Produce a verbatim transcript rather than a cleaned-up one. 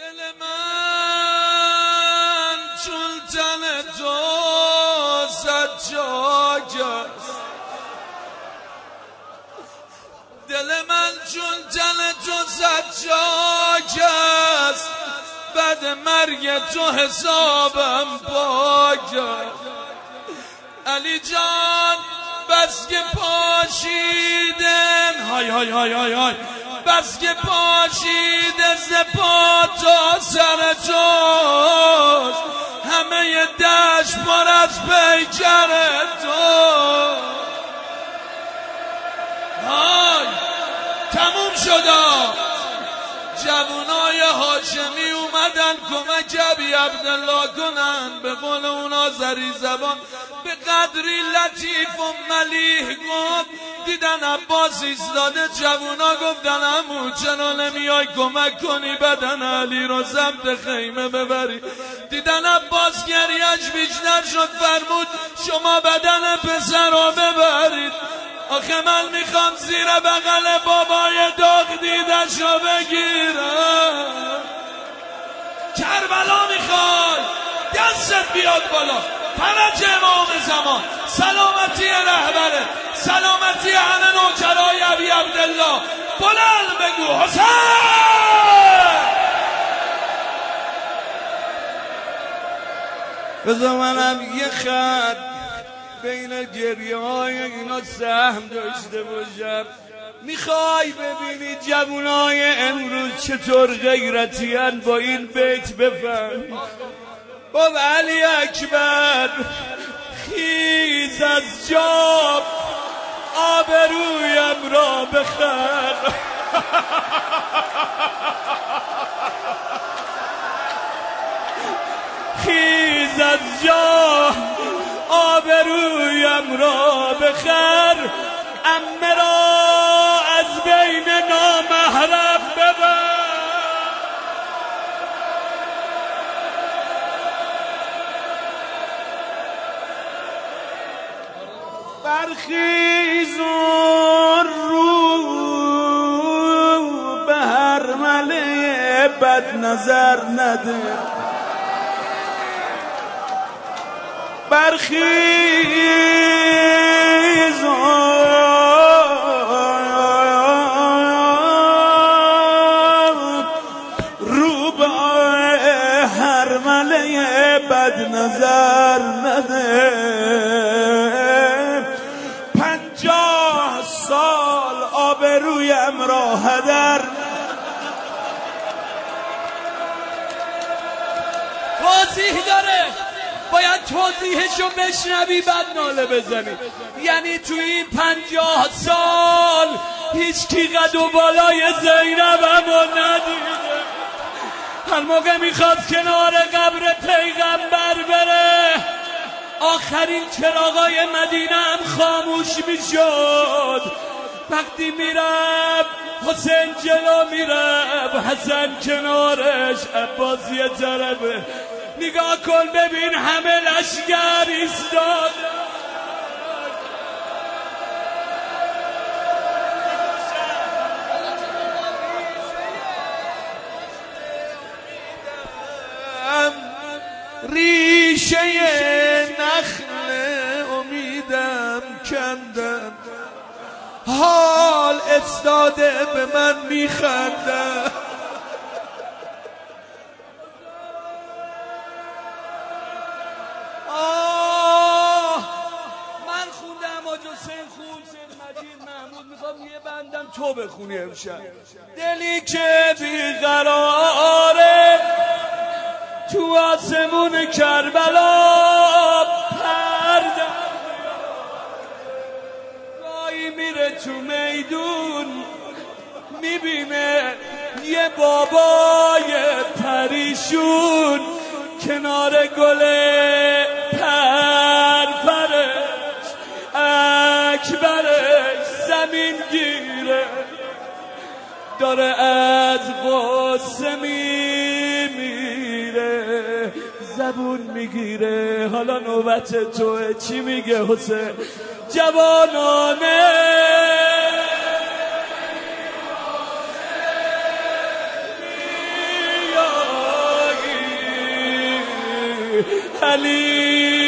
دل من چون تن تو زجاج است، دل من چون تن تو زجاج است، بعد مرگ تو حسابم پاک است. علی جان بس که پاشیدن های های های های های بس که پاشیده ز پا تا سر توست، همه دشت پر از پیکر تو. های تموم شدا. جوانای هاشمی اومدن کمک ابی عبدالله کنن، به قول اونا زری زبان به قدری لطیف و ملیح گفت. دیدن عباس ایستاده، جوونا گفتن عمو چرا نمیای کمک کنی بدن علی رو ضبط خیمه ببری. دیدن عباس گریه‌اش بیشتر شد، فرمود شما بدن پسر رو ببرید. آخه من میخوام زیر بغل بابای داغ دیدشو بگیرم. کربلا میخوای دستت بیاد بالا، فرج امام زمان، سلامتی رهبره، سلامتی همه نوکرای ابی عبدالله. بلند بگو حسین. بذار منم یه خط بین گریه های اینا سهم داشته باشم. میخوای ببینی جوانای امروز چطور غیرتی هن؟ با این بیت بفهم. با علی اکبر خیز از جا آبرویم را بخر. خیز از جا آبرویم را بخر، عمه را از بین نامحرم ببر. برخیز و رو به هر مله بد نظر نده. برخیز و رو به هر مله بد نظر نده. پنجاه سال آبرویم را هدر. توضیح داره، باید توضیحشو بشنوی بعد ناله بزنی. یعنی توی این پنجاه سال هیچ کی قد و بالای زینبمو ندیده. هر موقع میخواد کنار قبر پیغمبر بره، آخرین چراغای مدینه هم خاموش میشد. وقتی میرم حسین جلو میرم، حسن کنارش، عباس یه طرفه. نگاه کن ببین همه لشگر ایستاد. ریشه نخل امیدم کندم، حال استاده به من میخندم. یه بندم تو بخونی امشب. دلی که بیقراره تو آسمون کربلا، پرده گاهی میره تو میدون، میبینه یه بابای پریشون کنار گل پرپرش اکبرش زمین گیره، داره از غصه میمیره، زبون میگیره. حالا نوبت توه، چی میگه حسین؟ جوانانه علی